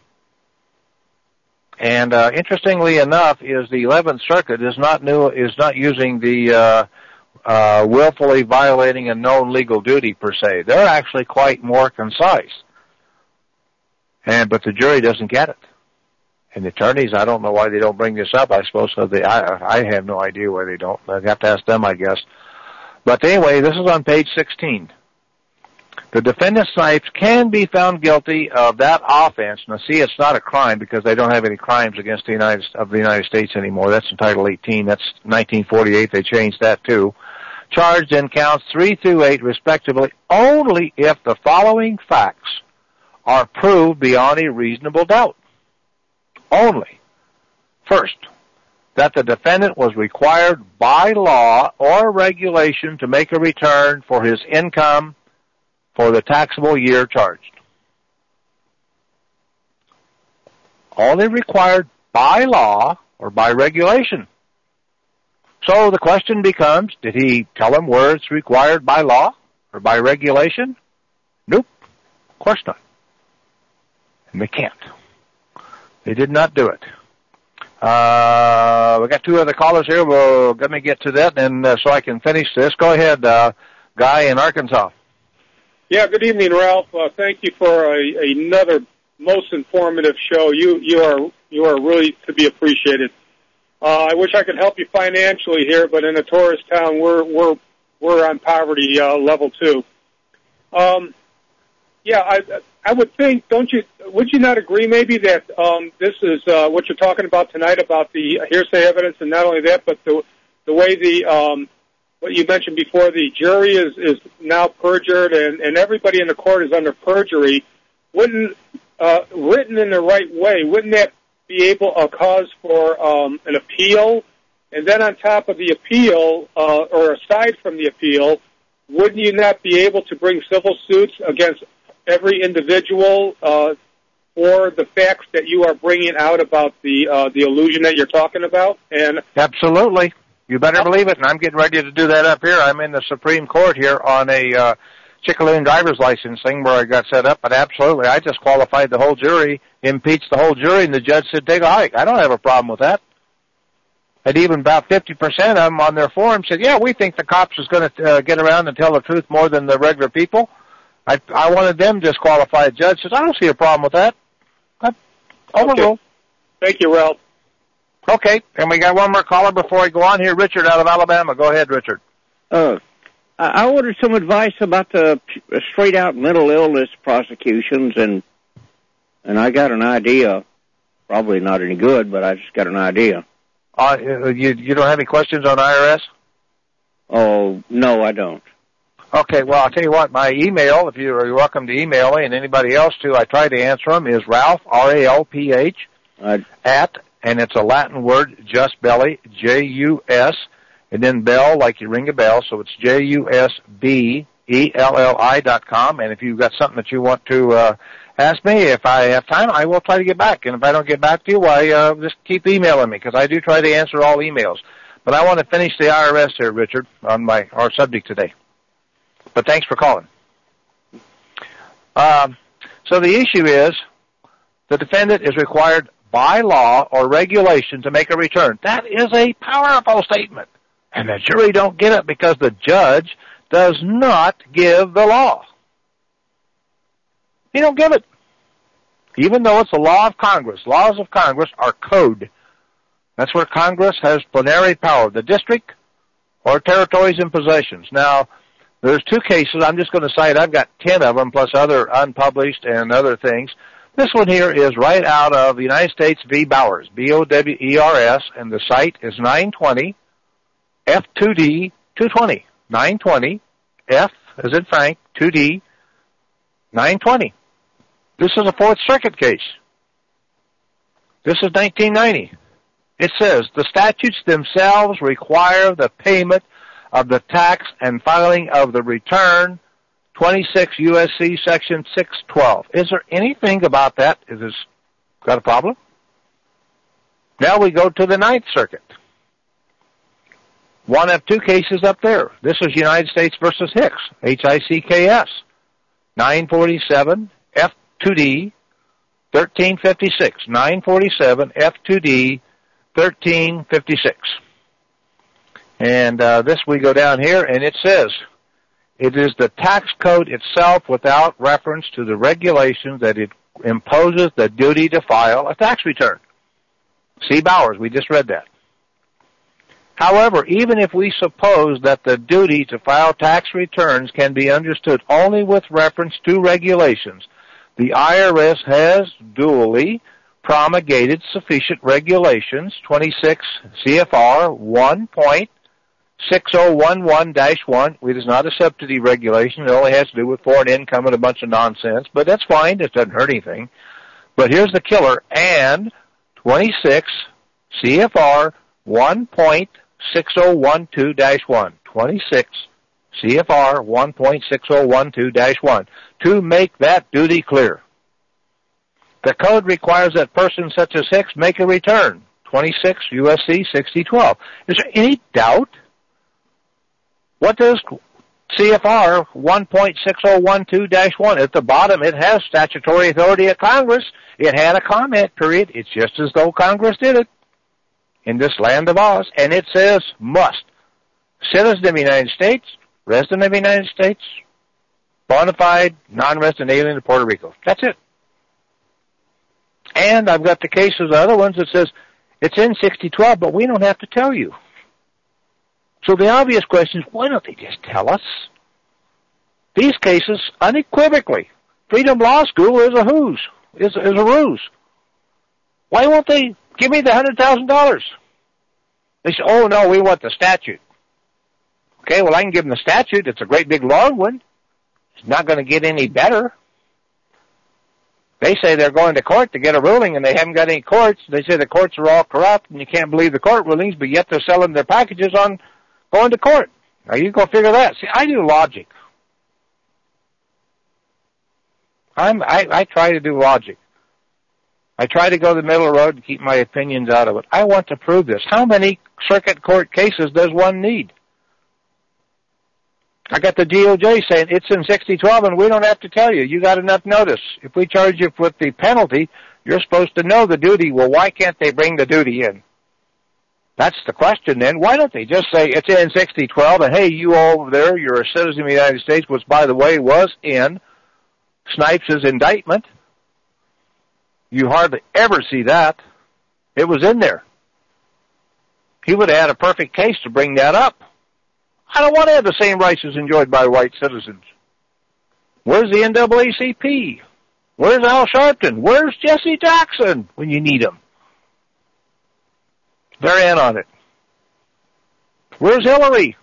And interestingly enough, is the 11th Circuit is not using the willfully violating a known legal duty per se. They're actually quite more concise. But the jury doesn't get it. And the attorneys, I don't know why they don't bring this up. I suppose I have no idea why they don't. I'd have to ask them, I guess. But anyway, this is on page 16. The defendant snipes can be found guilty of that offense. Now, see, it's not a crime because they don't have any crimes against the United States anymore. That's in Title 18. That's 1948. They changed that too. Charged in counts 3 through 8, respectively, only if the following facts are proved beyond a reasonable doubt. Only. First, that the defendant was required by law or regulation to make a return for his income for the taxable year charged. Only required by law or by regulation. So the question becomes, did he tell them where it's required by law or by regulation? Nope, of course not. And they can't. They did not do it. We got two other callers here. Well, let me get to that, and so I can finish this. Go ahead, Guy in Arkansas. Yeah, good evening, Ralph. Thank you for another most informative show. You are really to be appreciated. I wish I could help you financially here, but in a tourist town, we're on poverty level 2. Yeah, I would think, would you not agree maybe that this is what you're talking about tonight about the hearsay evidence, and not only that, but the way what you mentioned before, the jury is now perjured and everybody in the court is under perjury. Wouldn't, written in the right way, wouldn't that be a cause for an appeal? And then on top of the appeal, or aside from the appeal, wouldn't you not be able to bring civil suits against every individual for the facts that you are bringing out about the illusion that you're talking about? And absolutely, you better believe it. And I'm getting ready to do that up here. I'm in the Supreme Court here on a Chickaloon driver's license thing where I got set up, but absolutely, I just qualified the whole jury, impeached the whole jury, and the judge said, take a hike. I don't have a problem with that. And even about 50% of them on their forum said, yeah, we think the cops is going to get around and tell the truth more than the regular people. I wanted them disqualified. Judge says, I don't see a problem with that. Overruled. Okay. Thank you, Ralph. Okay, and we got one more caller before I go on here. Richard out of Alabama. Go ahead, Richard. I ordered some advice about the straight-out mental illness prosecutions, and I got an idea. Probably not any good, but I just got an idea. You don't have any questions on IRS? Oh, no, I don't. Okay, well, I'll tell you what, my email, if you're welcome to email me, and anybody else too, I try to answer them, is Ralph, R-A-L-P-H, at, and it's a Latin word, JustBelly, J-U-S, and then bell, like you ring a bell, so it's JUSBELLI.com, and if you've got something that you want to ask me, if I have time, I will try to get back, and if I don't get back to you, just keep emailing me, because I do try to answer all emails. But I want to finish the IRS here, Richard, on our subject today. But thanks for calling. So the issue is the defendant is required by law or regulation to make a return. That is a powerful statement. And the jury don't get it because the judge does not give the law. He don't give it. Even though it's a law of Congress. Laws of Congress are code. That's where Congress has plenary power. The district or territories and possessions. Now, there's two cases. I'm just going to cite. I've got 10 of them, plus other unpublished and other things. This one here is right out of the United States v. Bowers, B-O-W-E-R-S, and the site is 920 F2D 220. 920 F, as in Frank, 2D 920. This is a Fourth Circuit case. This is 1990. It says, the statutes themselves require the payment of the tax and filing of the return, 26 U.S.C. Section 612. Is there anything about that? Is this got a problem? Now we go to the Ninth Circuit. One of two cases up there. This is United States versus Hicks, H-I-C-K-S, 947 F2D 1356, 947 F2D 1356. And this we go down here, and it says, it is the tax code itself without reference to the regulations that it imposes the duty to file a tax return. See Bowers, we just read that. However, even if we suppose that the duty to file tax returns can be understood only with reference to regulations, the IRS has duly promulgated sufficient regulations, 26 CFR 1.6011-1, which is not a subsidy regulation. It only has to do with foreign income and a bunch of nonsense, but that's fine. It doesn't hurt anything. But here's the killer, and 26 CFR 1.6012-1, 26 CFR 1.6012-1, to make that duty clear. The code requires that persons such as Hicks make a return, 26 U.S.C. 6012. Is there any doubt? What does CFR 1.6012-1, at the bottom it has statutory authority of Congress. It had a comment period. It's just as though Congress did it in this land of Oz. And it says must. Citizen of the United States, resident of the United States, bona fide, non-resident alien to Puerto Rico. That's it. And I've got the cases, the other ones that says it's in 6012, but we don't have to tell you. So the obvious question is, why don't they just tell us? These cases, unequivocally, Freedom Law School is a ruse. Why won't they give me the $100,000? They say, oh no, we want the statute. Okay, well I can give them the statute. It's a great big long one. It's not going to get any better. They say they're going to court to get a ruling, and they haven't got any courts. They say the courts are all corrupt, and you can't believe the court rulings, but yet they're selling their packages on going to court. Now, you go figure that. See, I do logic. I try to do logic. I try to go the middle of the road and keep my opinions out of it. I want to prove this. How many circuit court cases does one need? I got the DOJ saying it's in 6012 and we don't have to tell you. You got enough notice. If we charge you with the penalty, you're supposed to know the duty. Well, why can't they bring the duty in? That's the question then. Why don't they just say it's in 6012 and, hey, you over there, you're a citizen of the United States, which, by the way, was in Snipes' indictment. You hardly ever see that. It was in there. He would have had a perfect case to bring that up. I don't want to have the same rights as enjoyed by white citizens. Where's the NAACP? Where's Al Sharpton? Where's Jesse Jackson when you need him? They're in on it. Where's Hillary?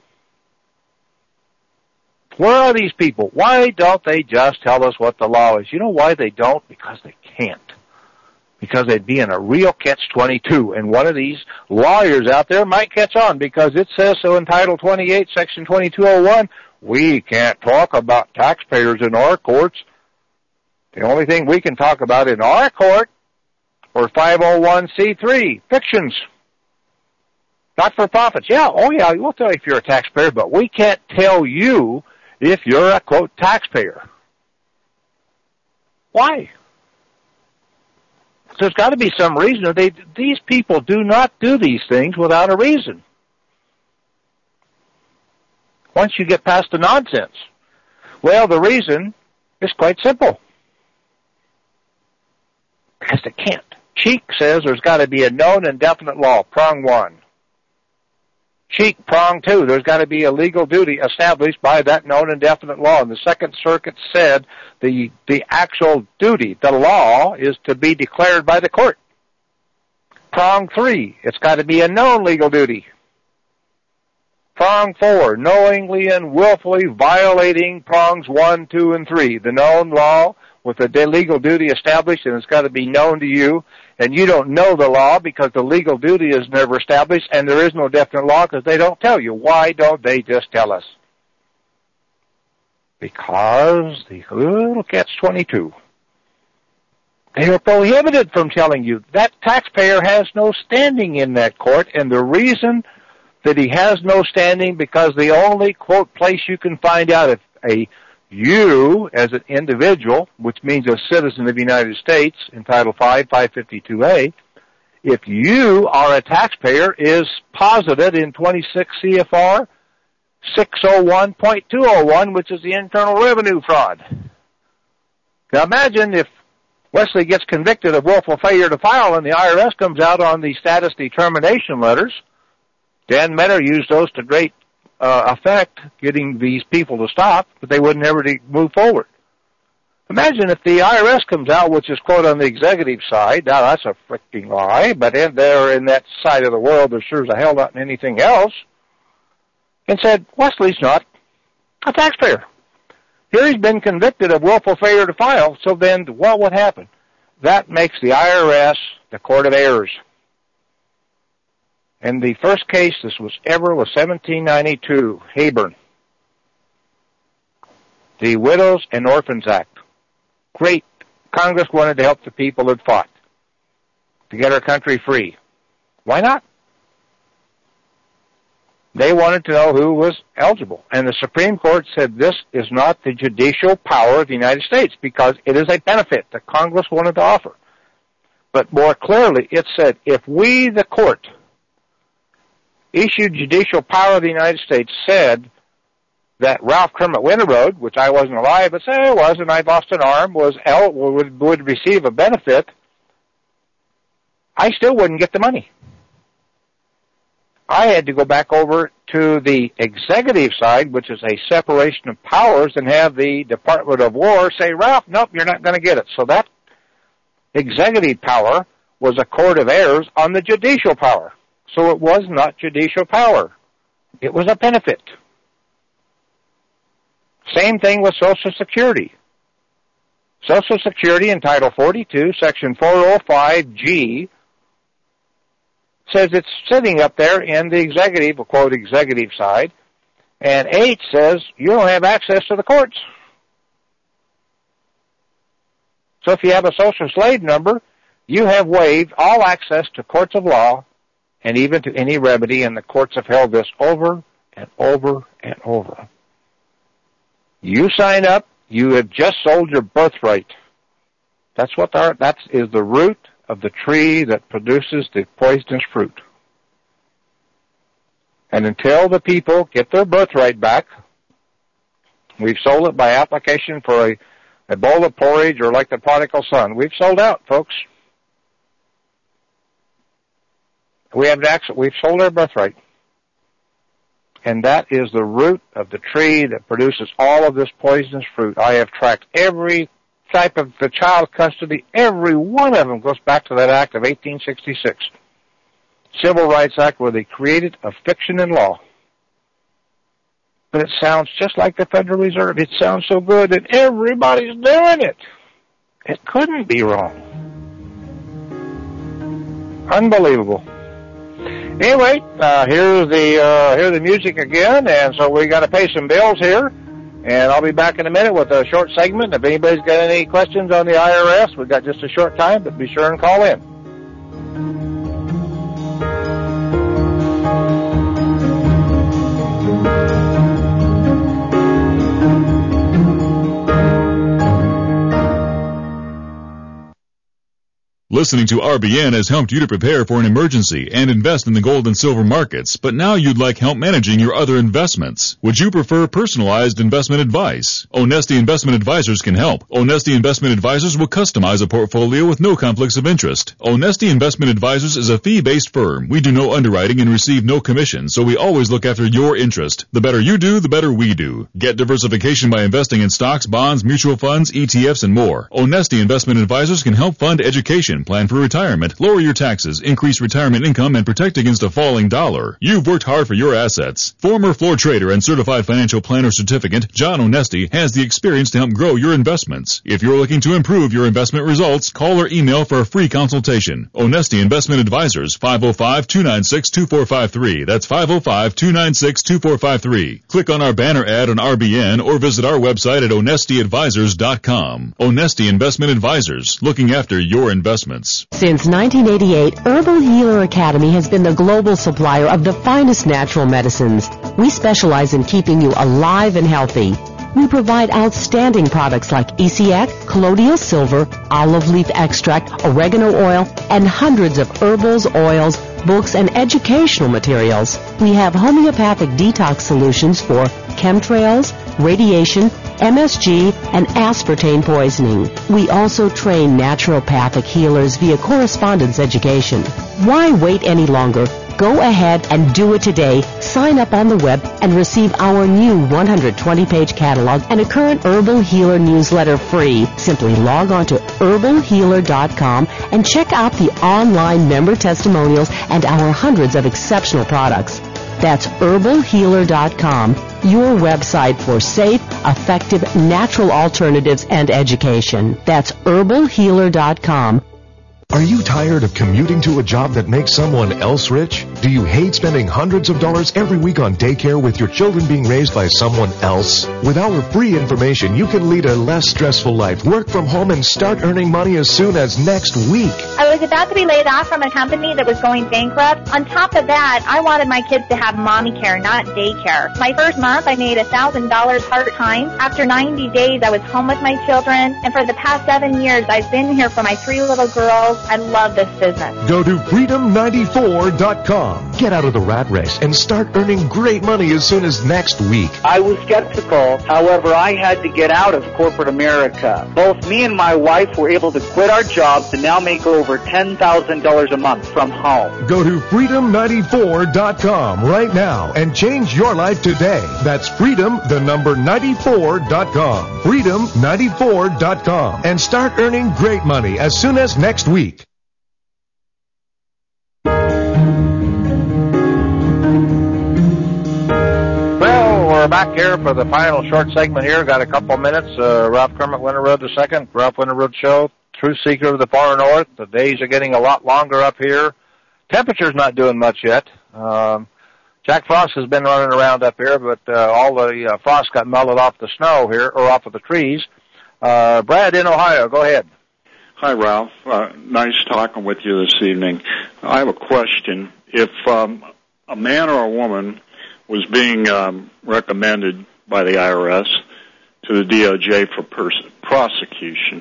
Where are these people? Why don't they just tell us what the law is? You know why they don't? Because they can't. Because they'd be in a real catch-22, and one of these lawyers out there might catch on because it says so in Title 28, Section 2201, we can't talk about taxpayers in our courts. The only thing we can talk about in our court are 501c3, fictions, not-for-profits. Yeah, oh yeah, we'll tell you if you're a taxpayer, but we can't tell you if you're a, quote, taxpayer. Why? There's got to be some reason. These people do not do these things without a reason. Once you get past the nonsense. Well, the reason is quite simple. Because they can't. Cheek says there's got to be a known and definite law, prong 1. Cheek, prong 2, there's got to be a legal duty established by that known and definite law. And the Second Circuit said the actual duty, the law, is to be declared by the court. Prong 3, it's got to be a known legal duty. Prong 4, knowingly and willfully violating prongs 1, 2, and 3. The known law with a legal duty established, and it's got to be known to you. And you don't know the law because the legal duty is never established, and there is no definite law because they don't tell you. Why don't they just tell us? Because the little catch-22. They are prohibited from telling you. That taxpayer has no standing in that court, and the reason that he has no standing because the only, quote, place you can find out if you, as an individual, which means a citizen of the United States, in Title V, 552A, if you are a taxpayer, is posited in 26 CFR 601.201, which is the Internal Revenue Fraud. Now imagine if Wesley gets convicted of willful failure to file and the IRS comes out on the status determination letters. Dan Metter used those to great effect, getting these people to stop, but they wouldn't ever move forward. Imagine if the IRS comes out, which is, quote, on the executive side. Now, that's a freaking lie, but in that side of the world, there sure as hell not in anything else, and said, Wesley's not a taxpayer. Here he's been convicted of willful failure to file, so then what would happen? That makes the IRS the court of errors. And the first case this was 1792, Hayburn. The Widows and Orphans Act. Great. Congress wanted to help the people that fought to get our country free. Why not? They wanted to know who was eligible. And the Supreme Court said this is not the judicial power of the United States because it is a benefit that Congress wanted to offer. But more clearly, it said if we, the court, issued judicial power of the United States, said that Ralph Kermit Winterode, which I wasn't alive, but say I was, and I lost an arm, would receive a benefit, I still wouldn't get the money. I had to go back over to the executive side, which is a separation of powers, and have the Department of War say, Ralph, nope, you're not going to get it. So that executive power was a court of errors on the judicial power. So it was not judicial power. It was a benefit. Same thing with Social Security. Social Security in Title 42, Section 405G, says it's sitting up there in the executive, quote, executive side, and H says you don't have access to the courts. So if you have a social slave number, you have waived all access to courts of law and even to any remedy, and the courts have held this over and over and over. You sign up, you have just sold your birthright. That is the root of the tree that produces the poisonous fruit. And until the people get their birthright back, we've sold it by application for a bowl of porridge or like the prodigal son. We've sold out, folks. We've sold our birthright. And that is the root of the tree that produces all of this poisonous fruit. I have tracked every type of the child custody. Every one of them goes back to that act of 1866. Civil Rights Act, where they created a fiction in law. But it sounds just like the Federal Reserve. It sounds so good that everybody's doing it. It couldn't be wrong. Unbelievable. Anyway, here's the music again, and so we got to pay some bills here. And I'll be back in a minute with a short segment. If anybody's got any questions on the IRS, we've got just a short time, but be sure and call in. Listening to RBN has helped you to prepare for an emergency and invest in the gold and silver markets, but now you'd like help managing your other investments. Would you prefer personalized investment advice? Onesti Investment Advisors can help. Onesti Investment Advisors will customize a portfolio with no conflicts of interest. Onesti Investment Advisors is a fee-based firm. We do no underwriting and receive no commission, so we always look after your interest. The better you do, the better we do. Get diversification by investing in stocks, bonds, mutual funds, ETFs, and more. Onesti Investment Advisors can help fund education, plan for retirement, lower your taxes, increase retirement income, and protect against a falling dollar. You've worked hard for your assets. Former floor trader and certified financial planner certificate, John Onesti, has the experience to help grow your investments. If you're looking to improve your investment results, call or email for a free consultation. Onesti Investment Advisors, 505-296-2453. That's 505-296-2453. Click on our banner ad on RBN or visit our website at onestiadvisors.com. Onesti Investment Advisors, looking after your investments. Since 1988, Herbal Healer Academy has been the global supplier of the finest natural medicines. We specialize in keeping you alive and healthy. We provide outstanding products like ECX, colloidal silver, olive leaf extract, oregano oil, and hundreds of herbals, oils, books, and educational materials. We have homeopathic detox solutions for chemtrails, radiation, MSG, and aspartame poisoning. We also train naturopathic healers via correspondence education. Why wait any longer? Go ahead and do it today. Sign up on the web and receive our new 120-page catalog and a current Herbal Healer newsletter free. Simply log on to herbalhealer.com and check out the online member testimonials and our hundreds of exceptional products. That's herbalhealer.com, your website for safe, effective, natural alternatives and education. That's herbalhealer.com. Are you tired of commuting to a job that makes someone else rich? Do you hate spending hundreds of dollars every week on daycare with your children being raised by someone else? With our free information, you can lead a less stressful life, work from home, and start earning money as soon as next week. I was about to be laid off from a company that was going bankrupt. On top of that, I wanted my kids to have mommy care, not daycare. My first month, I made $1,000 part-time. After 90 days, I was home with my children, and for the past 7 years, I've been here for my 3 little girls. I love this business. Go to freedom94.com. Get out of the rat race and start earning great money as soon as next week. I was skeptical. However, I had to get out of corporate America. Both me and my wife were able to quit our jobs and now make over $10,000 a month from home. Go to freedom94.com right now and change your life today. That's freedom94.com. freedom94.com. And start earning great money as soon as next week. We're back here for the final short segment here. Got a couple minutes. Ralph Kermit Winterroad II, Ralph Winterroad Show, Truth Seeker of the Far North. The days are getting a lot longer up here. Temperature's not doing much yet. Jack Frost has been running around up here, but all the frost got melted off the snow here, or off of the trees. Brad in Ohio, go ahead. Hi, Ralph. Nice talking with you this evening. I have a question. If a man or a woman was being recommended by the IRS to the DOJ for prosecution.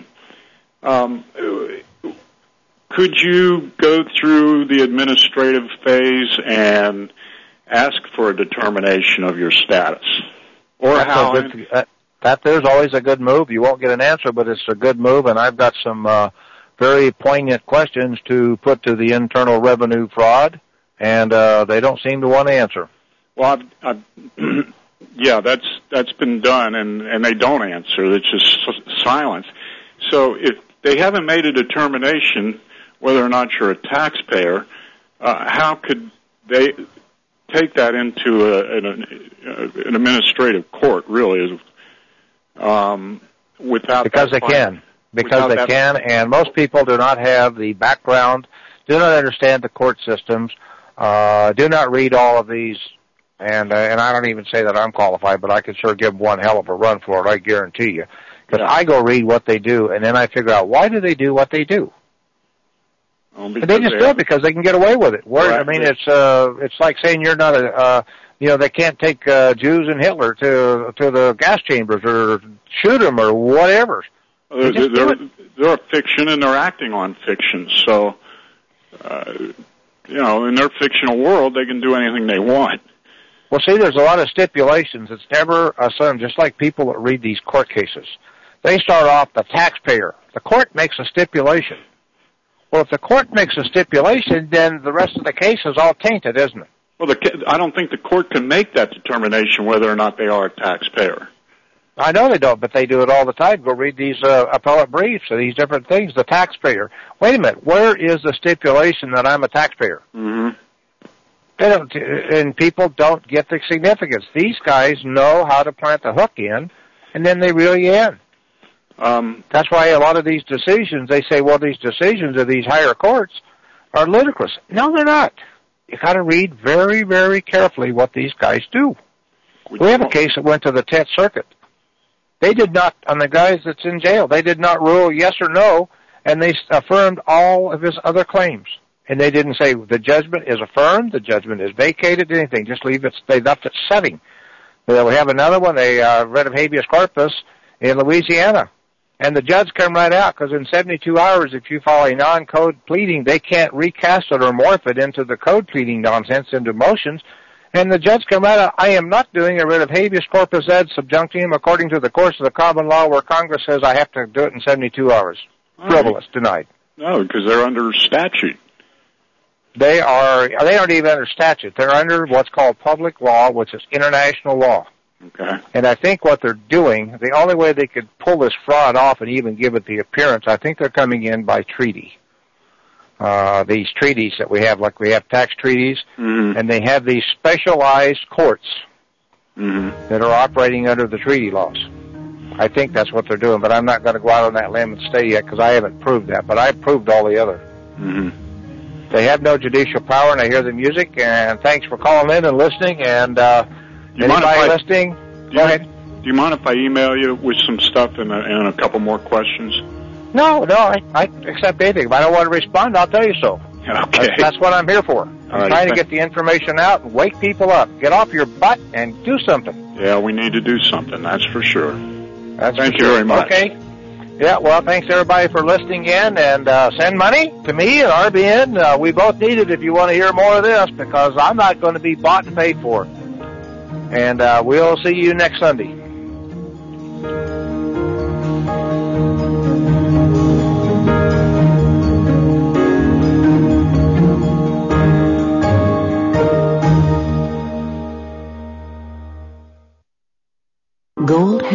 Could you go through the administrative phase and ask for a determination of your status? Or that there's always a good move. You won't get an answer, but it's a good move, and I've got some very poignant questions to put to the Internal Revenue fraud, and they don't seem to want to answer. Well, yeah, that's been done, and they don't answer. It's just silence. So if they haven't made a determination whether or not you're a taxpayer, how could they take that into an administrative court, really, without because they can. Because they can, and most people do not have the background, do not understand the court systems, do not read all of these, and I don't even say that I'm qualified, but I could sure give one hell of a run for it, I guarantee you. Because I go read what they do, and then I figure out, why do they do what they do? And they just do it because they can get away with it. Right. I mean, it's like saying you're not they can't take Jews and Hitler to the gas chambers or shoot them or whatever. They're a fiction, and they're acting on fiction. So, in their fictional world, they can do anything they want. Well, see, there's a lot of stipulations. It's never assumed, just like people that read these court cases. They start off the taxpayer. The court makes a stipulation. Well, if the court makes a stipulation, then the rest of the case is all tainted, isn't it? Well, I don't think the court can make that determination whether or not they are a taxpayer. I know they don't, but they do it all the time. Go read these appellate briefs or these different things. The taxpayer. Wait a minute. Where is the stipulation that I'm a taxpayer? Mm-hmm. They don't, and people don't get the significance. These guys know how to plant the hook in, and then they reel you in. That's why a lot of these decisions, they say, well, these decisions of these higher courts are ludicrous. No, they're not. You got to read very, very carefully what these guys do. We have a case that went to the 10th Circuit. They did not, on the guys that's in jail, they did not rule yes or no, and they affirmed all of his other claims. And they didn't say the judgment is affirmed, the judgment is vacated, anything. Just leave it, they left it setting. We have another one, they writ of habeas corpus in Louisiana. And the judge come right out, because in 72 hours, if you file a non-code pleading, they can't recast it or morph it into the code pleading nonsense, into motions. And the judge come right out, I am not doing a writ of habeas corpus ad subjunctium according to the course of the common law where Congress says I have to do it in 72 hours. Frivolous, denied. No, because they're under statute. They aren't even under statute. They're under what's called public law, which is international law. Okay. And I think what they're doing, the only way they could pull this fraud off and even give it the appearance, I think they're coming in by treaty. These treaties that we have, like we have tax treaties, and they have these specialized courts that are operating under the treaty laws. I think that's what they're doing, but I'm not going to go out on that limb and stay yet because I haven't proved that, but I've proved all the other. They have no judicial power, and I hear the music, and thanks for calling in and listening, and anybody listening, go ahead. Do you mind if I email you with some stuff and a couple more questions? No, I accept anything. If I don't want to respond, I'll tell you so. Okay. That's what I'm here for. I'm trying to get the information out and wake people up. Get off your butt and do something. Yeah, we need to do something, that's for sure. Thank you very much. Okay. Yeah, well, thanks everybody for listening in, and send money to me at RBN. We both need it if you want to hear more of this, because I'm not going to be bought and paid for. And we'll see you next Sunday. Gold